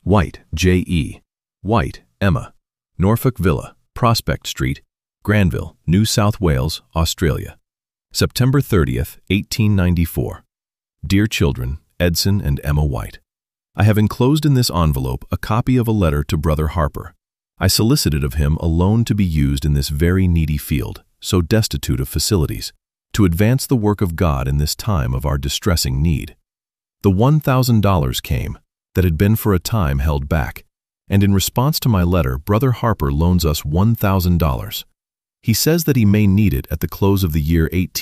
White, J.E. White, Emma. Norfolk Villa, Prospect Street, Granville, New South Wales, Australia. September 30th, 1894. Dear children, Edson and Emma White. I have enclosed in this envelope a copy of a letter to Brother Harper. I solicited of him a loan to be used in this very needy field, so destitute of facilities, to advance the work of God in this time of our distressing need. The $1,000 came, that had been for a time held back, and in response to my letter, Brother Harper loans us $1,000. He says that he may need it at the close of the year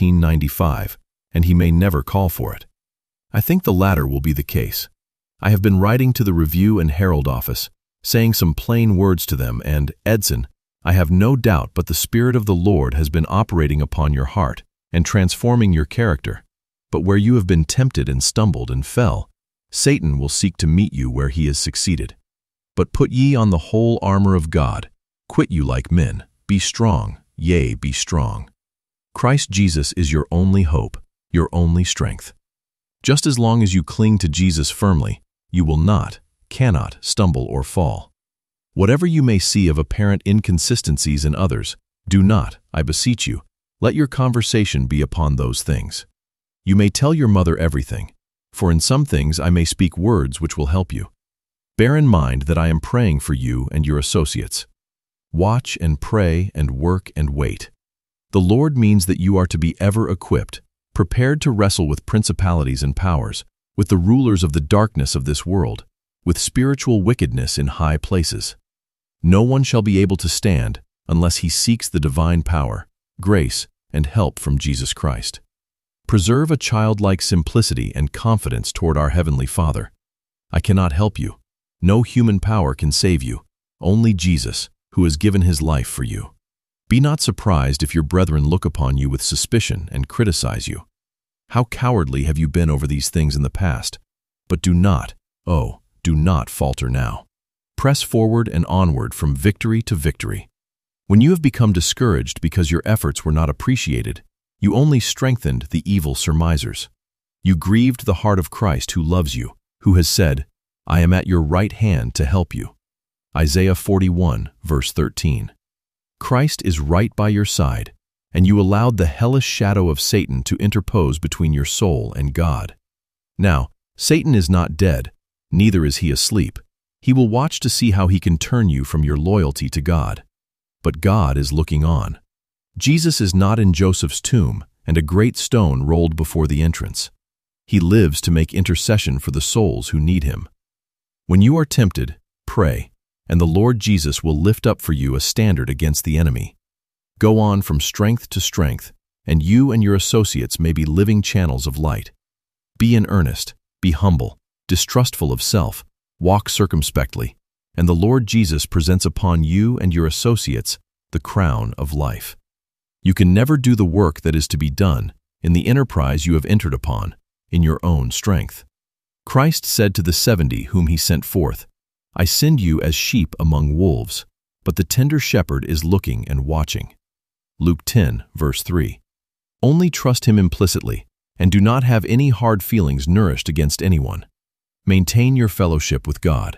1895, and he may never call for it. I think the latter will be the case. I have been writing to the Review and Herald office, saying some plain words to them, and, Edson, I have no doubt but the Spirit of the Lord has been operating upon your heart and transforming your character. But where you have been tempted and stumbled and fell, Satan will seek to meet you where he has succeeded. But put ye on the whole armor of God, quit you like men, be strong, yea, be strong. Christ Jesus is your only hope, your only strength. Just as long as you cling to Jesus firmly, you will not, cannot stumble or fall. Whatever you may see of apparent inconsistencies in others, do not, I beseech you, let your conversation be upon those things. You may tell your mother everything, for in some things I may speak words which will help you. Bear in mind that I am praying for you and your associates. Watch and pray and work and wait. The Lord means that you are to be ever equipped, prepared to wrestle with principalities and powers, with the rulers of the darkness of this world, with spiritual wickedness in high places. No one shall be able to stand unless he seeks the divine power, grace, and help from Jesus Christ. Preserve a childlike simplicity and confidence toward our Heavenly Father. I cannot help you. No human power can save you, only Jesus, who has given his life for you. Be not surprised if your brethren look upon you with suspicion and criticize you. How cowardly have you been over these things in the past? But do not, oh, do not falter now. Press forward and onward from victory to victory. When you have become discouraged because your efforts were not appreciated, you only strengthened the evil surmisers. You grieved the heart of Christ who loves you, who has said, I am at your right hand to help you. Isaiah 41, verse 13. Christ is right by your side, and you allowed the hellish shadow of Satan to interpose between your soul and God. Now, Satan is not dead, neither is he asleep. He will watch to see how he can turn you from your loyalty to God. But God is looking on. Jesus is not in Joseph's tomb, and a great stone rolled before the entrance. He lives to make intercession for the souls who need him. When you are tempted, pray, and the Lord Jesus will lift up for you a standard against the enemy. Go on from strength to strength, and you and your associates may be living channels of light. Be in earnest, be humble, distrustful of self, walk circumspectly, and the Lord Jesus presents upon you and your associates the crown of life. You can never do the work that is to be done in the enterprise you have entered upon in your own strength. Christ said to the 70 whom he sent forth, I send you as sheep among wolves, but the tender shepherd is looking and watching. Luke 10, verse 3. Only trust him implicitly, and do not have any hard feelings nourished against anyone. Maintain your fellowship with God.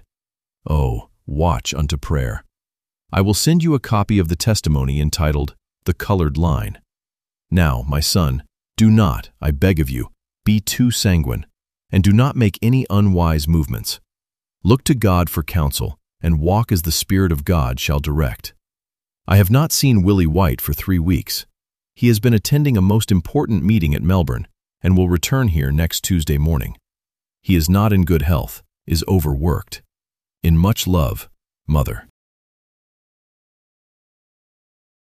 Oh, watch unto prayer. I will send you a copy of the testimony entitled, The Colored Line. Now, my son, do not, I beg of you, be too sanguine, and do not make any unwise movements. Look to God for counsel, and walk as the Spirit of God shall direct. I have not seen Willie White for 3 weeks. He has been attending a most important meeting at Melbourne, and will return here next Tuesday morning. He is not in good health, is overworked. In much love, Mother.